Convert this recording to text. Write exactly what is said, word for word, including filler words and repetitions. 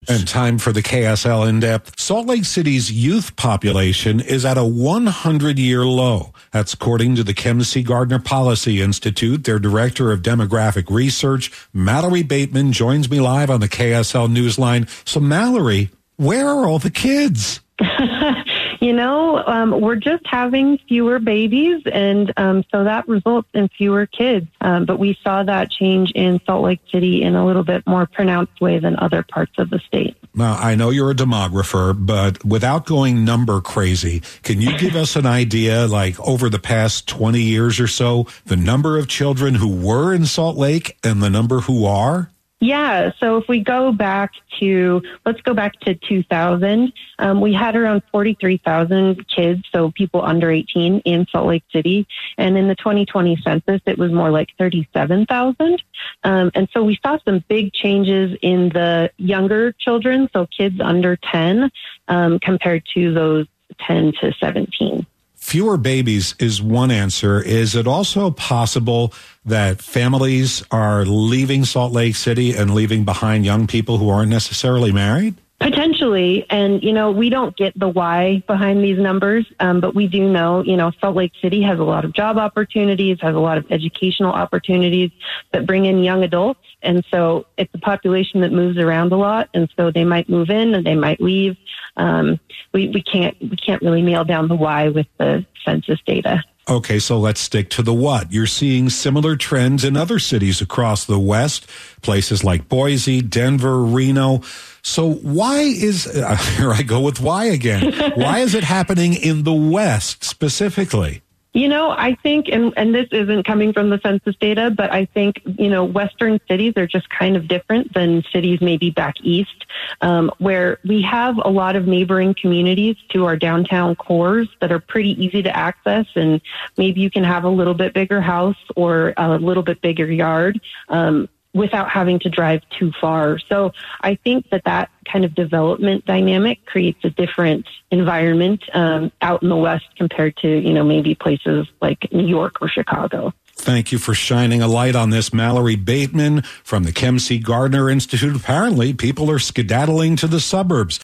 And time for the K S L In-Depth. Salt Lake City's youth population is at a hundred-year low. That's according to the Kem C. Gardner Policy Institute. Their director of demographic research, Mallory Bateman, joins me live on the K S L Newsline. So, Mallory, where are all the kids? You know, um, we're just having fewer babies, and um, so that results in fewer kids. Um, but we saw that change in Salt Lake City in a little bit more pronounced way than other parts of the state. Now, I know you're a demographer, but without going number crazy, can you give us an idea, like over the past twenty years or so, the number of children who were in Salt Lake and the number who are? Yeah, so if we go back to, let's go back to two thousand, um, we had around forty-three thousand kids, so people under eighteen in Salt Lake City. And in the twenty twenty census, it was more like thirty-seven thousand. Um, and so we saw some big changes in the younger children, so kids under ten, um, compared to those ten to seventeen. Fewer babies is one answer. Is it also possible that families are leaving Salt Lake City and leaving behind young people who aren't necessarily married? Potentially. And, you know, we don't get the why behind these numbers, um, but we do know, you know, Salt Lake City has a lot of job opportunities, has a lot of educational opportunities that bring in young adults. And so it's a population that moves around a lot. And so they might move in and they might leave. Um, we, we can't we can't really nail down the why with the census data. Okay, so let's stick to the what. You're seeing similar trends in other cities across the West, places like Boise, Denver, Reno. So why is, uh, here I go with why again. Why is it happening in the West specifically? You know, I think, and, and this isn't coming from the census data, but I think, you know, Western cities are just kind of different than cities maybe back east, um, where we have a lot of neighboring communities to our downtown cores that are pretty easy to access. And maybe you can have a little bit bigger house or a little bit bigger yard, um, without having to drive too far. So I think that that kind of development dynamic creates a different environment um, out in the West compared to, you know, maybe places like New York or Chicago. Thank you for shining a light on this, Mallory Bateman from the Kem C. Gardner Institute. Apparently, people are skedaddling to the suburbs.